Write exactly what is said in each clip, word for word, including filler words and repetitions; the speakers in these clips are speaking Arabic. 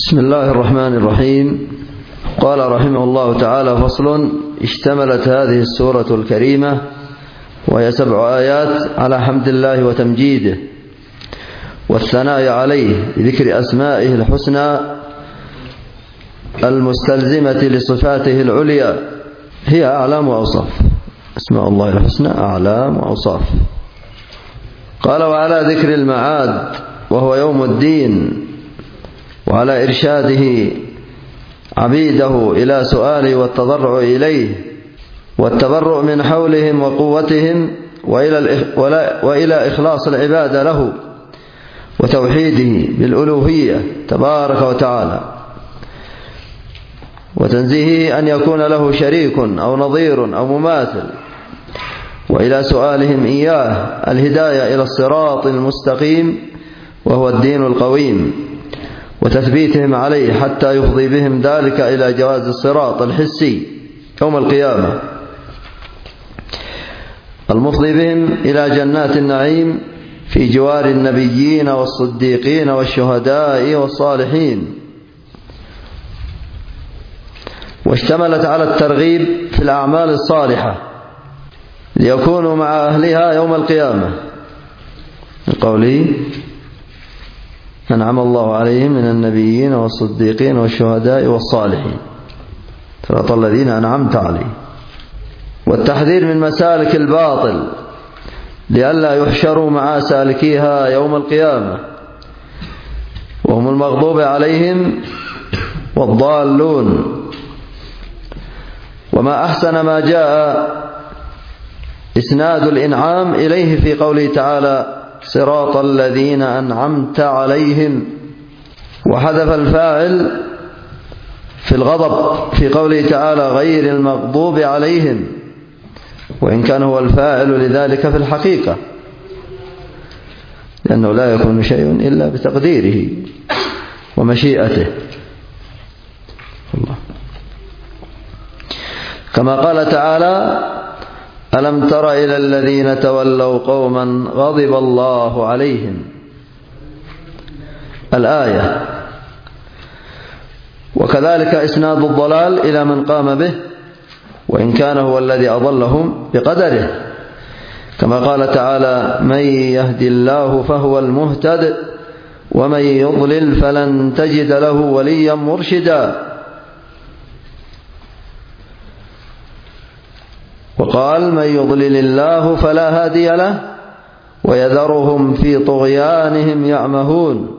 بسم الله الرحمن الرحيم. قال رحمه الله تعالى: فصل. اشتملت هذه السورة الكريمة وهي سبع آيات على حمد الله وتمجيده والثناء عليه بذكر أسمائه الحسنى المستلزمة لصفاته العليا، هي أعلام وأوصاف. أسماء الله الحسنى أعلام وأوصاف. قال: وعلى ذكر المعاد وهو يوم الدين، وعلى إرشاده عبيده إلى سؤاله والتضرع إليه والتبرؤ من حولهم وقوتهم وإلى إخلاص العبادة له وتوحيده بالألوهية تبارك وتعالى، وتنزيهه أن يكون له شريك أو نظير أو مماثل، وإلى سؤالهم إياه الهداية إلى الصراط المستقيم وهو الدين القويم، وتثبيتهم عليه حتى يفضي بهم ذلك إلى جواز الصراط الحسي يوم القيامة المفضي بهم إلى جنات النعيم في جوار النبيين والصديقين والشهداء والصالحين. واشتملت على الترغيب في الأعمال الصالحة ليكونوا مع أهلها يوم القيامة، من قوله: أنعم الله عليهم من النبيين والصديقين والشهداء والصالحين، صراط الذين أنعمت عليهم. والتحذير من مسالك الباطل لئلا يحشروا مع سالكيها يوم القيامة وهم المغضوب عليهم والضالون. وما أحسن ما جاء إسناد الإنعام إليه في قوله تعالى: صراط الذين أنعمت عليهم، وحذف الفاعل في الغضب في قوله تعالى: غير المغضوب عليهم، وإن كان هو الفاعل لذلك في الحقيقة، لأنه لا يكون شيء إلا بتقديره ومشيئته. الله. كما قال تعالى: ألم تر إلى الذين تولوا قوما غضب الله عليهم، الآية. وكذلك إسناد الضلال إلى من قام به، وإن كان هو الذي أضلهم بقدره، كما قال تعالى: من يهد الله فهو المهتد ومن يضلل فلن تجد له وليا مرشدا. وقال: من يضلل الله فلا هادي له ويذرهم في طغيانهم يعمهون،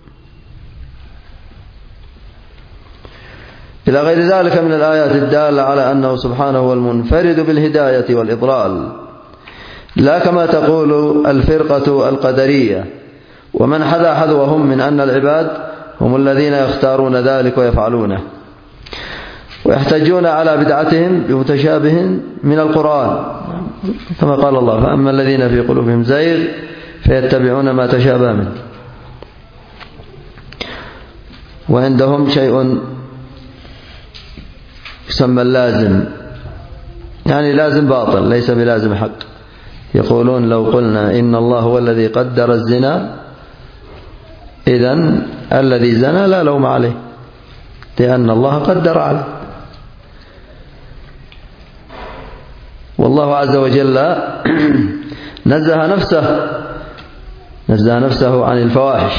إلى غير ذلك من الآيات الدالة على أنه سبحانه هو المنفرد بالهداية والإضلال، لا كما تقول الفرقة القدرية ومن حذا حذوهم من أن العباد هم الذين يختارون ذلك ويفعلونه، ويحتجون على بدعتهم بمتشابه من القرآن، كما قال الله: فأما الذين في قلوبهم زيغ فيتبعون ما تشابه منه. وعندهم شيء يسمى اللازم، يعني لازم باطل ليس بلازم حق. يقولون: لو قلنا إن الله هو الذي قدر الزنا إذن الذي زنى لا لوم عليه، لأن الله قدر عليه. والله عز وجل نزه نفسه نزه نفسه عن الفواحش،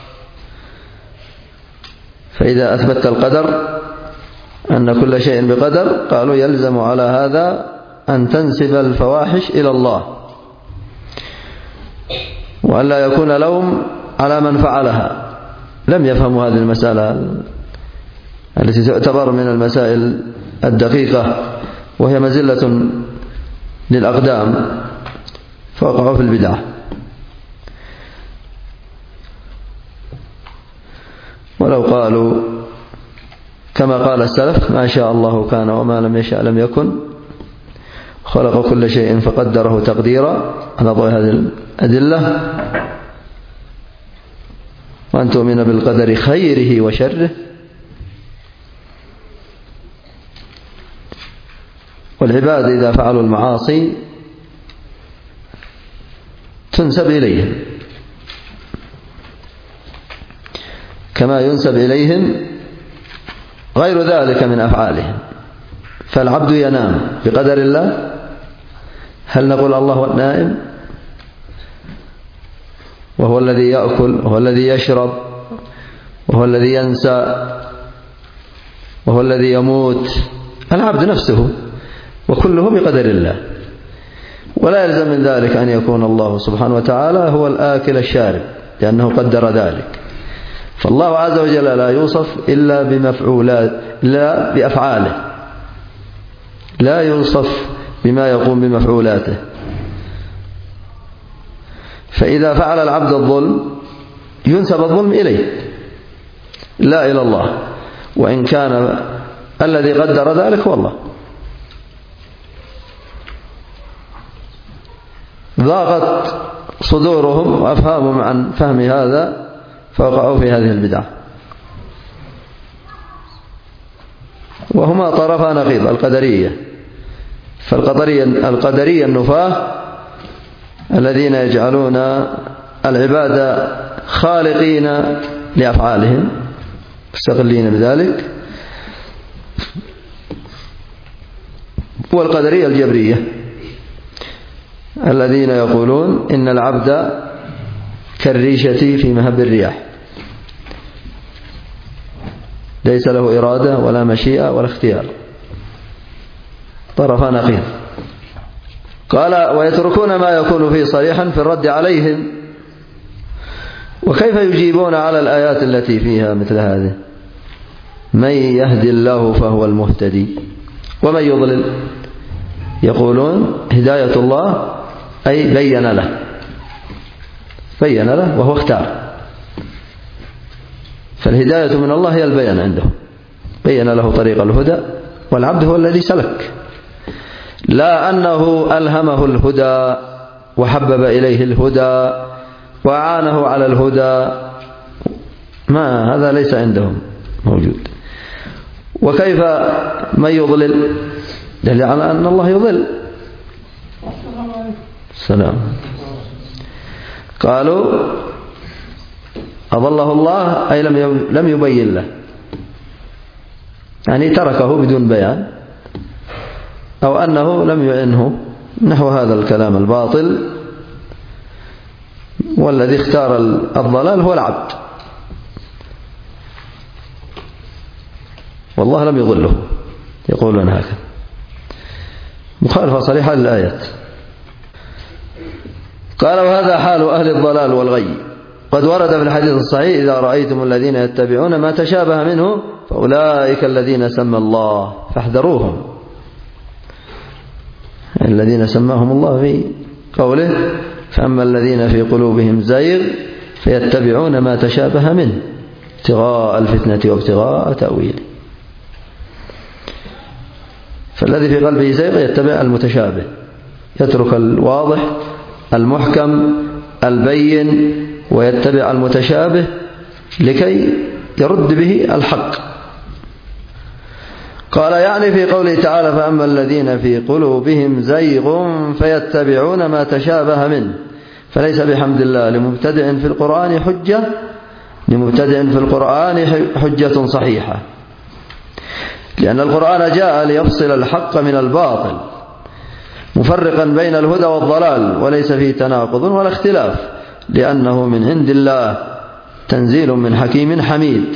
فإذا أثبت القدر أن كل شيء بقدر قالوا يلزم على هذا أن تنسب الفواحش إلى الله، وأن لا يكون لوم على من فعلها. لم يفهموا هذه المسألة التي تعتبر من المسائل الدقيقة، وهي مزلة للأقدام، فوقعوا في البدعة. ولو قالوا كما قال السلف: ما شاء الله كان وما لم يشاء لم يكن، خلق كل شيء فقدره تقديرا، على ضوء هذه الأدلة، وأن تؤمن بالقدر خيره وشره. والعباد إذا فعلوا المعاصي تنسب إليهم، كما ينسب إليهم غير ذلك من أفعالهم. فالعبد ينام بقدر الله. هل نقول الله نائم؟ وهو الذي يأكل، وهو الذي يشرب، وهو الذي ينسى، وهو الذي يموت. العبد نفسه، وكله بقدر الله. ولا يلزم من ذلك أن يكون الله سبحانه وتعالى هو الآكل الشارب، لأنه قدر ذلك. فالله عز وجل لا يوصف إلا بمفعولات، لا بأفعاله، لا يوصف بما يقوم بمفعولاته. فإذا فعل العبد الظلم ينسب الظلم إليه لا إلى الله، وإن كان الذي قدر ذلك هو الله. ضاقت صدورهم وأفهامهم عن فهم هذا فوقعوا في هذه البدعة. وهما طرفا نقيض، القدرية. فالقدرية القدرية النفاة الذين يجعلون العباد خالقين لأفعالهم مستقلين بذلك، والقدرية الجبرية الذين يقولون إن العبد كالريشة في مهب الرياح، ليس له إرادة ولا مشيئة ولا اختيار. طرفا نقيض. قال ويتركون ما يكون فيه صريحا في الرد عليهم. وكيف يجيبون على الآيات التي فيها مثل هذه؟ من يهدي الله فهو المهتدي ومن يضلل. يقولون هداية الله أي بين له، بين له وهو اختار. فالهداية من الله هي البيان عنده، بين له طريق الهدى، والعبد هو الذي سلك، لا أنه ألهمه الهدى وحبب إليه الهدى وأعانه على الهدى. ما هذا ليس عندهم موجود. وكيف من يضلل؟ دليل على أن الله يضل. السلام. قالوا أضله الله أي لم يبين له، يعني تركه بدون بيان، أو أنه لم يعنه، نحو هذا الكلام الباطل. والذي اختار الضلال هو العبد، والله لم يضله. يقولون هكذا مخالفة صريحة للآيات. قال وهذا حال أهل الضلال والغي. قد ورد في الحديث الصحيح إذا رأيتم الذين يتبعون ما تشابه منه فأولئك الذين سمى الله فاحذروهم. الذين سماهم الله في قوله فأما الذين في قلوبهم زيغ فيتبعون ما تشابه منه ابتغاء الفتنة وابتغاء تأويله. فالذي في قلبه زيغ يتبع المتشابه، يترك الواضح المحكم البين ويتبع المتشابه لكي يرد به الحق. قال يعني في قوله تعالى فأما الذين في قلوبهم زيغ فيتبعون ما تشابه منه. فليس بحمد الله لمبتدع في القرآن حجة لمبتدع في القرآن حجة صحيحة، لأن القرآن جاء ليفصل الحق من الباطل مفرقا بين الهدى والضلال، وليس فيه تناقض ولا اختلاف، لأنه من عند الله تنزيل من حكيم حميد.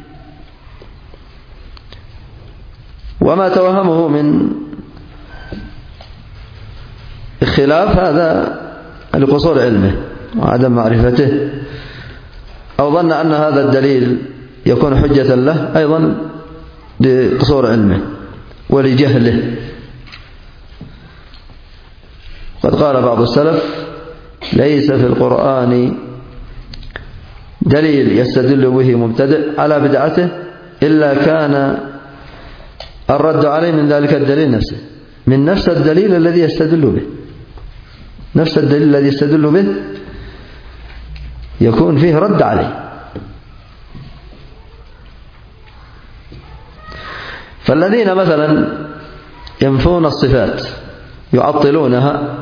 وما توهمه من الخلاف هذا لقصور علمه وعدم معرفته، أو ظن أن هذا الدليل يكون حجة له أيضا لقصور علمه ولجهله. قد قال بعض السلف ليس في القرآن دليل يستدل به مبتدئ على بدعته إلا كان الرد عليه من ذلك الدليل نفسه، من نفس الدليل الذي يستدل به، نفس الدليل الذي يستدل به يكون فيه رد عليه. فالذين مثلا ينفون الصفات يعطلونها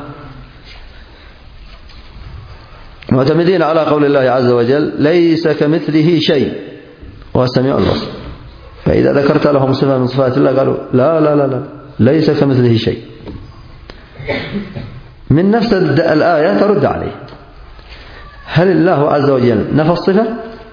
معتمدين على قول الله عز وجل ليس كمثله شيء هو السميع البصير. فإذا ذكرت لهم صفة من صفات الله قالوا لا لا لا لا ليس كمثله شيء. من نفس الآية ترد عليه. هل الله عز وجل نفى الصفة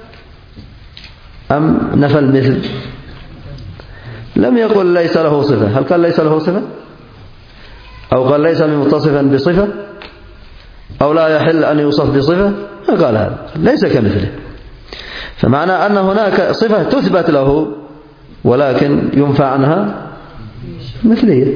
أم نفى المثل؟ لم يقل ليس له صفة. هل قال ليس له صفة أو قال ليس متصفا بصفة أو لا يحل أن يوصف بصفة؟ ما قال هذا، ليس كمثله. فمعنى أن هناك صفة تثبت له ولكن ينفى عنها مثلية.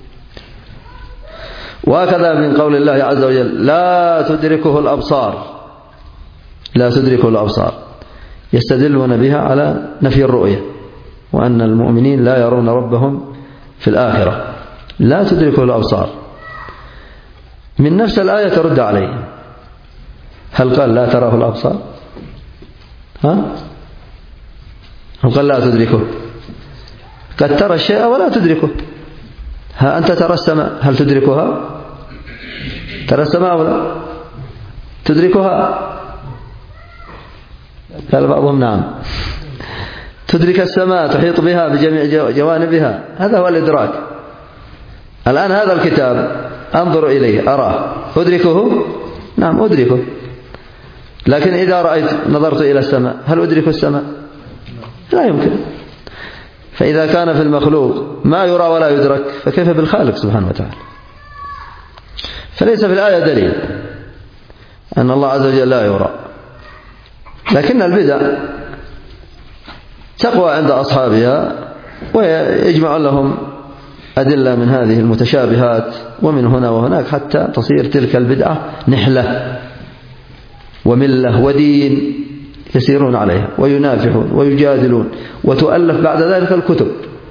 وهكذا من قول الله عز وجل لا تدركه الأبصار، لا تدركه الأبصار، يستدلون بها على نفي الرؤية وأن المؤمنين لا يرون ربهم في الآخرة. لا تدركه الأبصار من نفس الآية ترد عليه. هل قال لا تراه الأبصار؟ ها؟ هل قال لا تدركه؟ قد ترى الشيء ولا تدركه. ها أنت ترى السماء، هل تدركها؟ ترى السماء ولا تدركها؟ قال بعضهم نعم. تدرك السماء، تحيط بها بجميع جوانبها، هذا هو الإدراك. الآن هذا الكتاب أنظر إليه أراه، أدركه؟ نعم أدركه. لكن إذا رأيت نظرت إلى السماء هل أدرك السماء؟ لا يمكن. فإذا كان في المخلوق ما يرى ولا يدرك فكيف بالخالق سبحانه وتعالى؟ فليس في الآية دليل أن الله عز وجل لا يرى. لكن البدع تقوى عند أصحابها ويجمع لهم أدلة من هذه المتشابهات ومن هنا وهناك حتى تصير تلك البدعة نحلة وملة ودين يسيرون عليها وينافحون ويجادلون، وتؤلف بعد ذلك الكتب.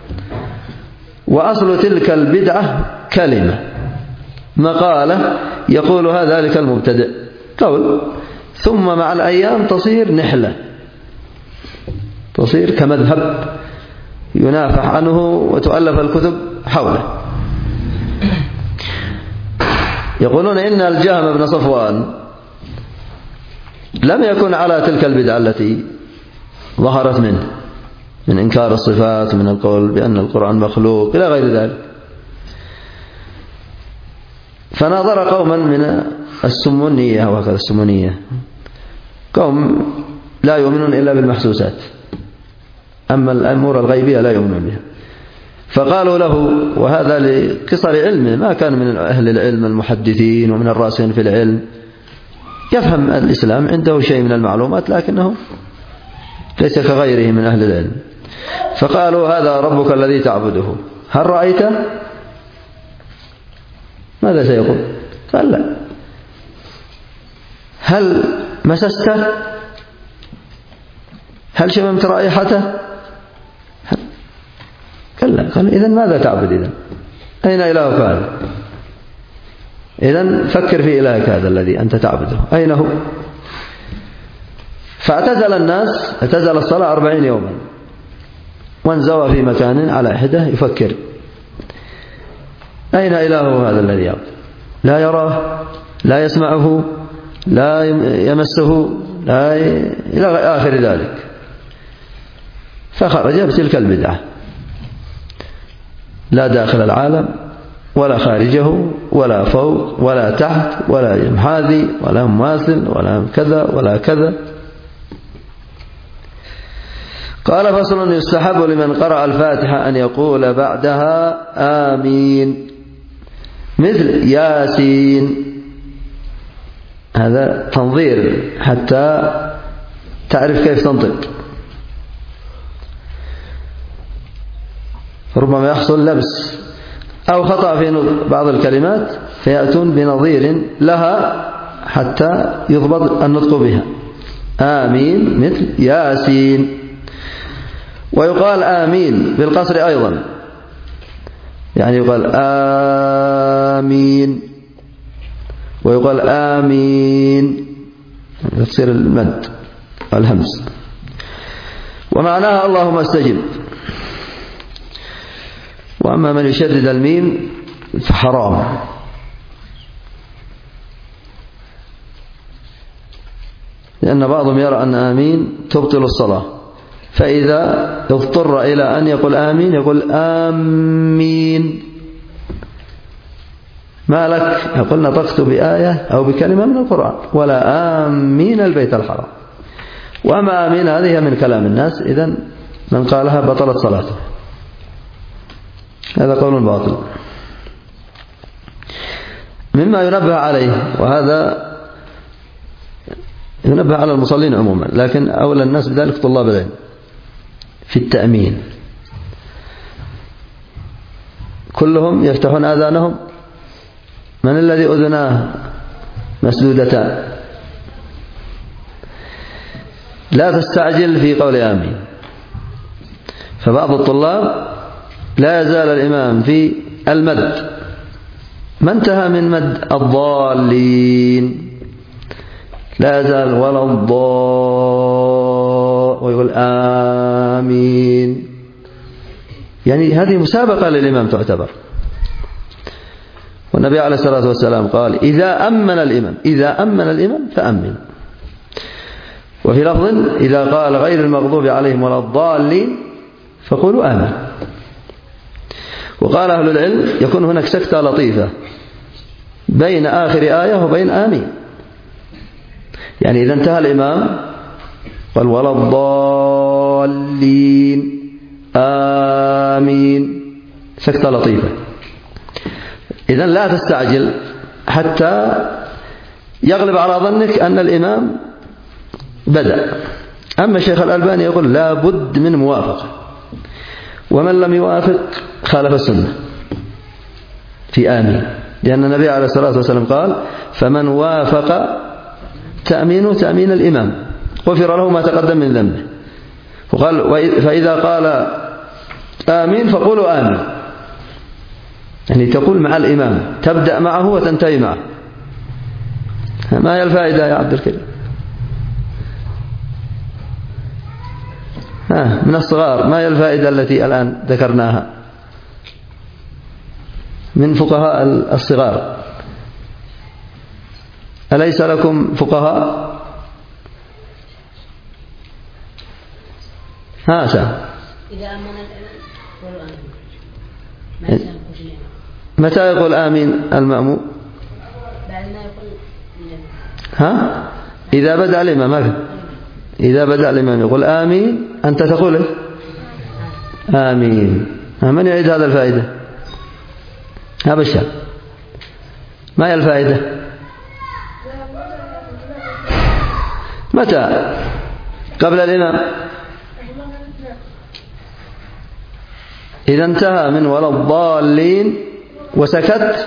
وأصل تلك البدعة كلمة مقالة يقولها ذلك المبتدئ قول، ثم مع الأيام تصير نحلة، تصير كمذهب ينافح عنه وتؤلف الكتب حوله. يقولون إن الجهم بن صفوان لم يكن على تلك البدعة التي ظهرت منه من إنكار الصفات ومن القول بأن القرآن مخلوق إلى غير ذلك. فناظر قوما من السمونية وهكذا السمونية، قوم لا يؤمنون إلا بالمحسوسات، أما الأمور الغيبية لا يؤمنون بها. فقالوا له، وهذا لقصر علمه، ما كان من أهل العلم المحدثين ومن الراسخين في العلم، يفهم الإسلام، عنده شيء من المعلومات لكنه ليس كغيره من أهل العلم. فقالوا هذا ربك الذي تعبده، هل رأيته؟ ماذا سيقول؟ قال لا. هل مسسته؟ هل شممت رائحته؟ قال لا. قال إذن ماذا تعبد؟ إذن أين إلهك هذا؟ إذن فكر في إلهك هذا الذي أنت تعبده، أين هو؟ فاعتزل الناس، اعتزل الصلاة أربعين يوما وانزوى في مكان على حدة يفكر أين إلهه هذا الذي يعبد؟ لا يراه، لا يسمعه، لا يمسه، لا ي... إلى آخر ذلك. فخرج بتلك البدعة، لا داخل العالم ولا خارجه ولا فوق ولا تحت ولا محاذي ولا مماثل ولا كذا ولا كذا. قال فصل: يستحب لمن قرأ الفاتحة أن يقول بعدها آمين مثل ياسين. هذا تنظير حتى تعرف كيف تنطق. ربما يحصل لبس أو خطأ في بعض الكلمات فيأتون بنظير لها حتى يضبط النطق بها. آمين مثل ياسين. ويقال آمين بالقصر أيضا، يعني يقال آمين ويقال آمين يصير المد الهمس. ومعناها اللهم استجب. وأما من يشدد الميم فحرام، لأن بعضهم يرى أن آمين تبطل الصلاة فإذا اضطر إلى أن يقول آمين يقول آمين. ما لك؟ يقول نطقت بآية أو بكلمة من القرآن ولا آمين البيت الحرام. وما آمين هذه من كلام الناس، إذن من قالها بطلت صلاته. هذا قول باطل. مما ينبه عليه، وهذا ينبه على المصلين عموما، لكن أولى الناس بذلك طلاب العلم، في التأمين كلهم يفتحون آذانهم. من الذي أذناه مسدودتان؟ لا تستعجل في قول آمين. فبعض الطلاب لا يزال الإمام في المد، ما انتهى من مد الضالين، لا يزال ولا الضال ويقول آمين. يعني هذه مسابقة للإمام تعتبر. والنبي عليه الصلاة والسلام قال إذا أمن الإمام إذا أمن الإمام فأمن. وفي لفظ إذا قال غير المغضوب عليهم ولا الضالين فقولوا آمين. وقال أهل العلم يكون هناك سكتة لطيفة بين آخر آية وبين آمين. يعني إذا انتهى الإمام قال ولا الضالين آمين، سكتة لطيفة. إذن لا تستعجل حتى يغلب على ظنك أن الإمام بدأ. أما الشيخ الألباني يقول لا بد من موافقة، ومن لم يوافق خالف السنة في آمين، لأن النبي عليه الصلاة والسلام قال فمن وافق تأمين تأمين الإمام غفر له ما تقدم من ذنبه. وقال فإذا قال آمين فقولوا آمين، يعني تقول مع الإمام، تبدأ معه وتنتهي معه. ما هي الفائدة يا عبد الكريم؟ ها من الصغار، ما هي الفائدة التي الآن ذكرناها من فقهاء الصغار؟ أليس لكم فقهاء؟ ها سا إذا أمن الإمام قولوا آمين. متى يقول آمين المأموم؟ بعد ما يقول ها إذا بدأ الإمام. ماذا؟ إذا بدأ الإمام يقول آمين أنت تقول آمين. من يعيد هذا الفائدة؟ ها بشر، ما هي الفائدة؟ متى؟ قبل الإمام. إذا انتهى من ولا الضالين وسكت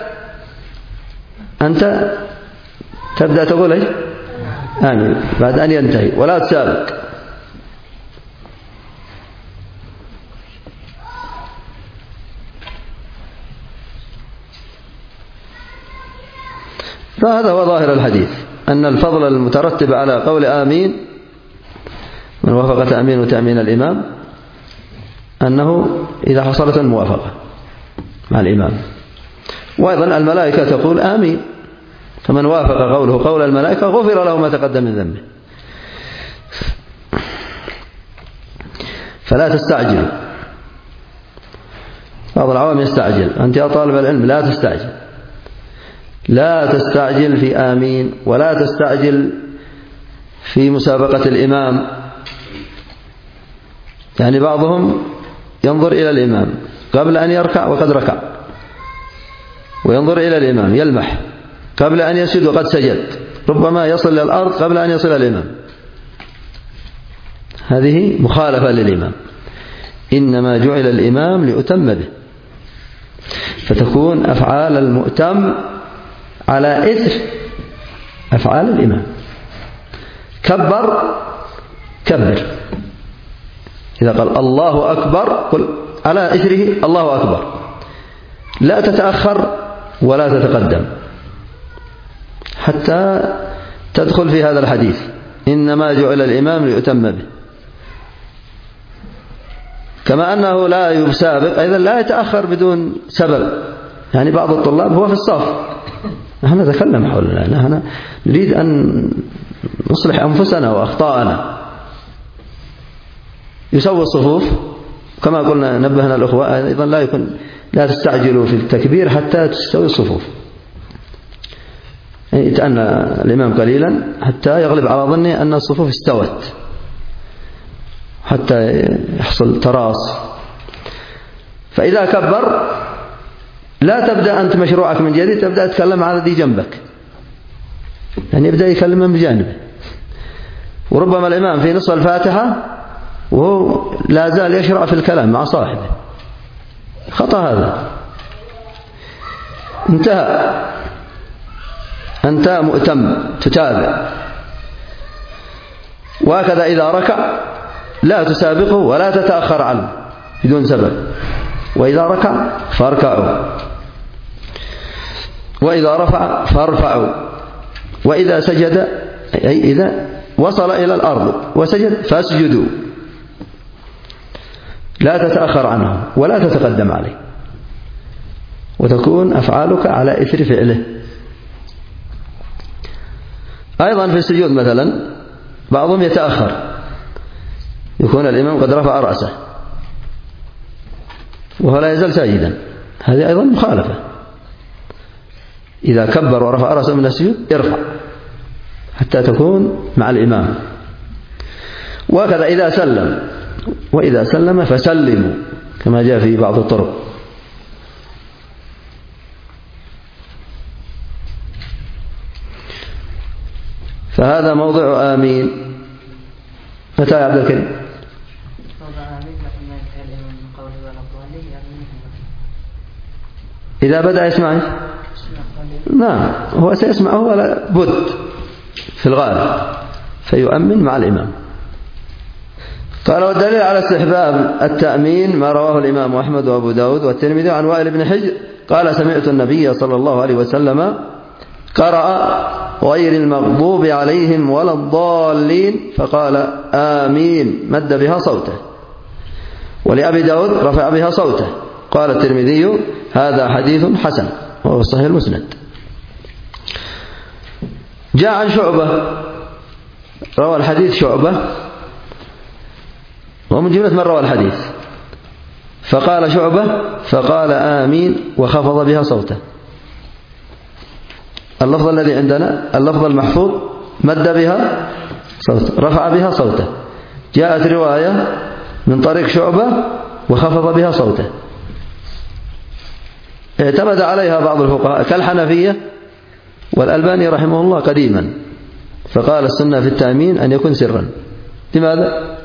أنت تبدأ تقول إيش؟ آمين بعد أن ينتهي، ولا تسابق. فهذا هو ظاهر الحديث، أن الفضل المترتب على قول آمين من وافق تأمين وتأمين الإمام أنه إذا حصلت الموافقة مع الإمام. وأيضا الملائكة تقول آمين، فمن وافق قوله قول الملائكة غفر له ما تقدم من ذنبه. فلا تستعجل. بعض العوام يستعجل، أنت يا طالب العلم لا تستعجل، لا تستعجل في آمين، ولا تستعجل في مسابقة الإمام. يعني بعضهم ينظر إلى الإمام قبل أن يركع وقد ركع، وينظر إلى الإمام يلمح قبل أن يسجد وقد سجد، ربما يصل إلى الأرض قبل أن يصل الإمام. هذه مخالفة للإمام. إنما جعل الإمام ليؤتم به، فتكون أفعال المؤتم على إثر أفعال الإمام. كبر كبر، إذا قال الله أكبر قل على إثره الله أكبر، لا تتأخر ولا تتقدم حتى تدخل في هذا الحديث إنما جعل الإمام ليؤتم به. كما أنه لا يسابق أيضا لا يتأخر بدون سبب. يعني بعض الطلاب هو في الصف، نحن نتكلم حولنا، نحن نريد أن نصلح أنفسنا وأخطاءنا، يسوي الصفوف كما قلنا نبهنا الأخوة أيضا لا يكون لا تستعجلوا في التكبير حتى تستوي الصفوف، يعني يتأنى الإمام قليلا حتى يغلب على ظنه أن الصفوف استوت حتى يحصل تراص. فإذا كبر لا تبدأ أنت مشروعك من جديد، تبدأ تتكلم على ذي جنبك، يعني يبدأ يكلم من بجانبه. وربما الإمام في نصف الفاتحة وهو لا زال يشرع في الكلام مع صاحبه، خطأ هذا. انتهى، أنت مؤتم تتابع. وهكذا إذا ركع لا تسابقه ولا تتأخر عنه بدون سبب، وإذا ركع فاركعوا، وإذا رفع فارفعوا، وإذا سجد أي إذا وصل إلى الأرض وسجد فاسجدوا، لا تتأخر عنه ولا تتقدم عليه، وتكون أفعالك على إثر فعله. أيضا في السجود مثلا بعضهم يتأخر، يكون الإمام قد رفع رأسه وهو لا يزال ساجدا، هذه أيضا مخالفة. إذا كبر ورفع رأسه من السجود ارفع حتى تكون مع الإمام. وكذا إذا سلم، وإذا سلم فسلموا كما جاء في بعض الطرق. فهذا موضع آمين. متى يا عبد الكريم؟ إذا بدأ يسمع، نعم هو سيسمع، هو لا بد في الغالب فيؤمن مع الإمام. قال والدليل على استحباب التأمين ما رواه الإمام أحمد وأبو داود والترمذي عن وائل بن حجر قال سمعت النبي صلى الله عليه وسلم قرأ غير المغضوب عليهم ولا الضالين فقال آمين مد بها صوته، ولأبي داود رفع بها صوته. قال الترمذي هذا حديث حسن وهو صحيح المسند. جاء عن شعبة، روى الحديث شعبة ومن جملة من روى الحديث، فقال شعبة فقال آمين وخفض بها صوته. اللفظ الذي عندنا اللفظ المحفوظ مد بها صوته، رفع بها صوته. جاءت رواية من طريق شعبة وخفض بها صوته، اعتمد عليها بعض الفقهاء كالحنفية والألباني رحمه الله قديما، فقال السنة في التأمين أن يكون سرا. لماذا؟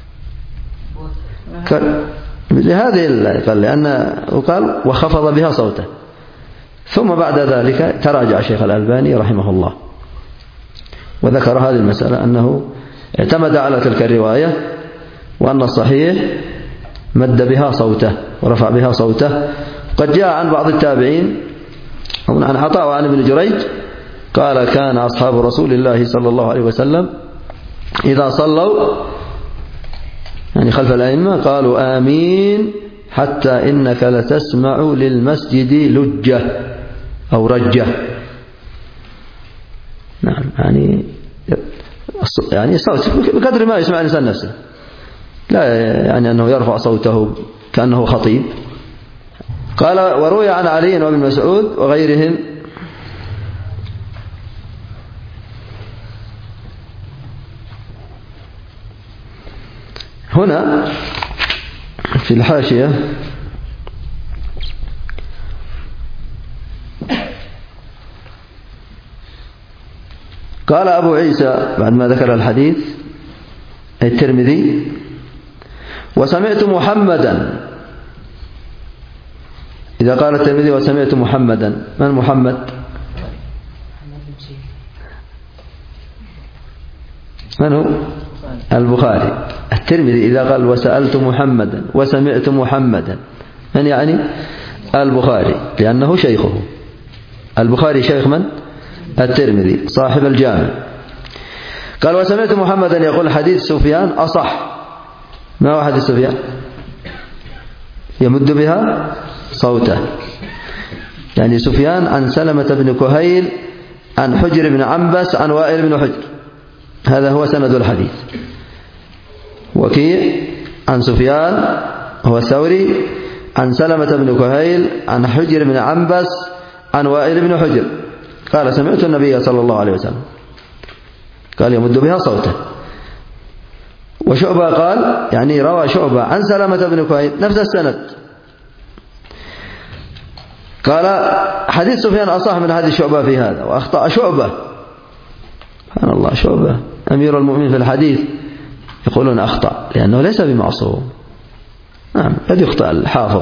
لهذه قال لأن وقال وخفض بها صوته، ثم بعد ذلك تراجع الشيخ الألباني رحمه الله وذكر هذه المسألة أنه اعتمد على تلك الرواية وأن الصحيح مد بها صوته ورفع بها صوته. قد جاء عن بعض التابعين عن عطاء وعن ابن جريج قال كان أصحاب رسول الله صلى الله عليه وسلم إذا صلوا يعني خلف الأئمة قالوا آمين حتى إنك لتسمع للمسجد لجة أو رجة. نعم يعني يعني صوت بقدر ما يسمع الإنسان نفسه، لا يعني أنه يرفع صوته كأنه خطيب. قال وروي عن علي وابن مسعود وغيرهم هنا في الحاشية قال أبو عيسى بعد ما ذكر الحديث الترمذي وسمعت محمدا. إذا قال الترمذي وسمعت محمدا، من محمد؟ من هو؟ البخاري. الترمذي إذا قال وسألت محمدا وسمعت محمدا، من يعني؟ البخاري، لأنه شيخه. البخاري شيخ من؟ الترمذي صاحب الجامع. قال وسمعت محمدا يقول حديث سفيان أصح. ما هو حديث سفيان؟ يمد بها صوته، يعني سفيان عن سلمة بن كهيل عن حجر بن عنبس عن وائل بن حجر، هذا هو سند الحديث. وكيع عن سفيان هو الثوري عن سلمة بن كهيل عن حجر بن عنبس عن وائل بن حجر قال سمعت النبي صلى الله عليه وسلم قال يمد بها صوته. وشعبة قال يعني روى شعبة عن سلمة بن كهيل نفس السند قال حديث سفيان أصح من حديث شعبة في هذا وأخطأ شعبة. سبحان الله، شعبة أمير المؤمنين في الحديث يقولون أخطأ لأنه ليس بمعصوم. نعم قد يخطأ الحافظ.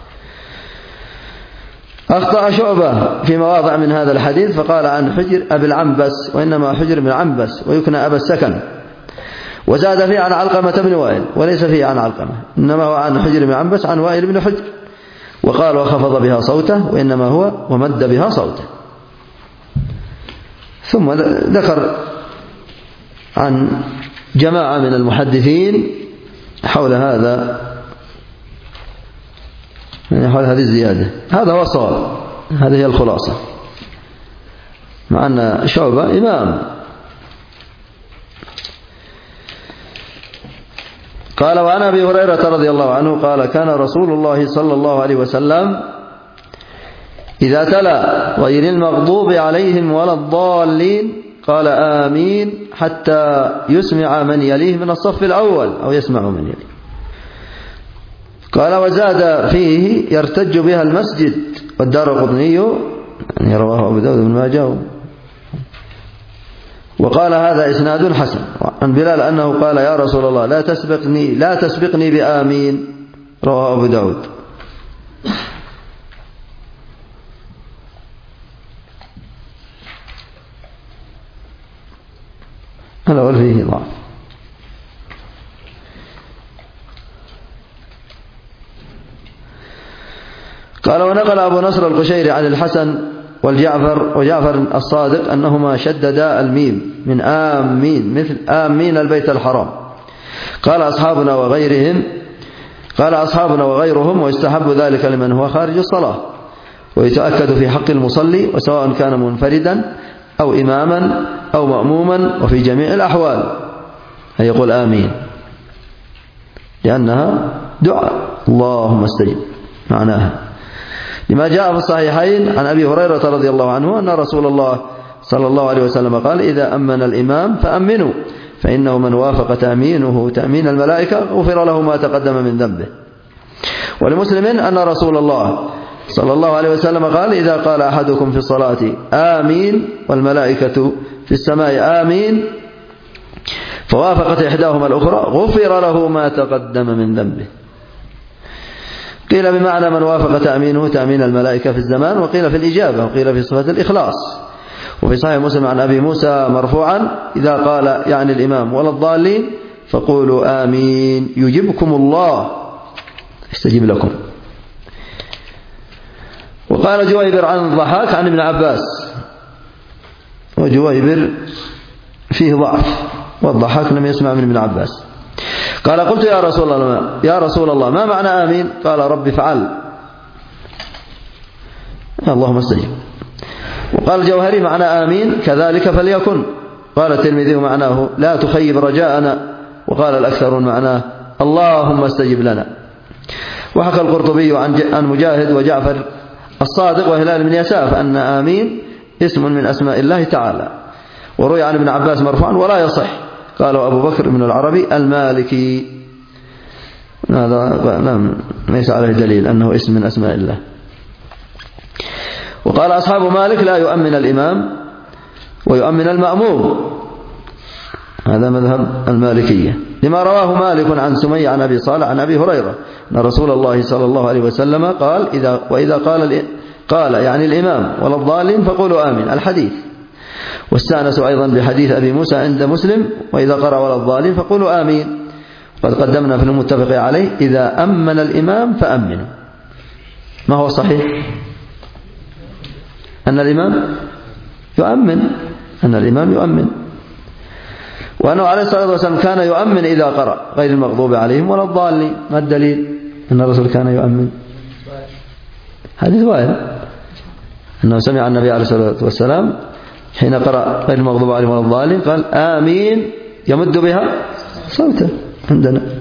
أخطأ شعبة في مواضع من هذا الحديث فقال عن حجر أبي العنبس وإنما حجر بن عنبس ويكنى أبا السكن، وزاد فيه عن علقمة بن وائل وليس فيه عن علقمة، إنما هو عن حجر بن عنبس عن وائل بن حجر. وقال وخفض بها صوته وإنما هو ومد بها صوته. ثم ذكر عن جماعة من المحدثين حول هذا يعني حول هذه الزيادة. هذا هو الصواب، هذه هي الخلاصة، مع أن شعبة إمام. قال وعن أبي هريرة رضي الله عنه قال كان رسول الله صلى الله عليه وسلم إذا تلا غير المغضوب عليهم ولا الضالين قال آمين حتى يسمع من يليه من الصف الأول أو يسمع من يليه. قال وزاد فيه يرتج بها المسجد والدارقطني يعني رواه أبو داود بن ماجه. وقال هذا إسناد حسن. عن بلال أنه قال يا رسول الله لا تسبقني لا تسبقني بآمين، رواه أبو داود. هذا فيه ضعف. قال ونقل أبو نصر القشيري عن الحسن والجعفر وجعفر الصادق أنهما شددا الميم من آمين مثل آمين البيت الحرام. قال أصحابنا وغيرهم قال أصحابنا وغيرهم ويستحب ذلك لمن هو خارج الصلاة، ويتأكد في حق المصلي وسواء كان منفردا أو إماما أو مأموما وفي جميع الأحوال أن يقول آمين، لأنها دعاء اللهم استجب معناها، لما جاء في الصحيحين عن أبي هريرة رضي الله عنه أن رسول الله صلى الله عليه وسلم قال إذا أمن الإمام فأمنوا فإنه من وافق تأمينه تأمين الملائكة غفر له ما تقدم من ذنبه. ولمسلم أن رسول الله صلى الله عليه وسلم قال إذا قال أحدكم في الصلاة آمين والملائكة في السماء آمين فوافقت إحداهما الأخرى غفر له ما تقدم من ذنبه. قيل بمعنى من وافق تأمينه تأمين الملائكة في الزمان، وقيل في الإجابة، وقيل في صفة الإخلاص. وفي صحيح مسلم عن أبي موسى مرفوعا إذا قال يعني الإمام ولا الضالين فقولوا آمين يجبكم الله يستجيب لكم. وقال جويبر عن الضحاك عن ابن عباس، وجويبر فيه ضعف والضحاك لم يسمع من ابن عباس. قال قلت يا رسول الله يا رسول الله ما معنى آمين؟ قال رب فعل اللهم استجب. وقال الجوهري معنى آمين كذلك فليكن. قال الترمذي معناه لا تخيب رجاءنا. وقال الأكثرون معناه اللهم استجب لنا. وحكى القرطبي عن مجاهد وجعفر الصادق وهلال بن يساف أن آمين اسم من أسماء الله تعالى. وروي عن ابن عباس مرفوعا ولا يصح. قالوا أبو بكر بن العربي المالكي هذا نعم ليس عليه دليل أنه اسم من أسماء الله. وقال أصحاب مالك لا يؤمن الإمام ويؤمن المأموم، هذا مذهب المالكية، لما رواه مالك عن سمي عن أبي صالح عن أبي هريرة أن رسول الله صلى الله عليه وسلم قال إذا وإذا قال قال يعني الإمام ولا الضالين فقولوا آمين الحديث. واستأنسوا أيضا بحديث أبي موسى عند مسلم وإذا قرأ ولا الضالين فقولوا آمين. قد قدمنا في المتفق عليه إذا أمن الإمام فأمنوا. ما هو صحيح؟ أن الإمام يؤمن أن الإمام يؤمن وأنه عليه الصلاة والسلام كان يؤمن إذا قرأ غير المغضوب عليهم ولا الضالين. ما الدليل أن الرسول كان يؤمن؟ حديث وائل أنه سمع النبي عليه الصلاة والسلام حين قرأ غير المغضوب عليهم ولا الضالين قال آمين يمد بها صوته عندنا.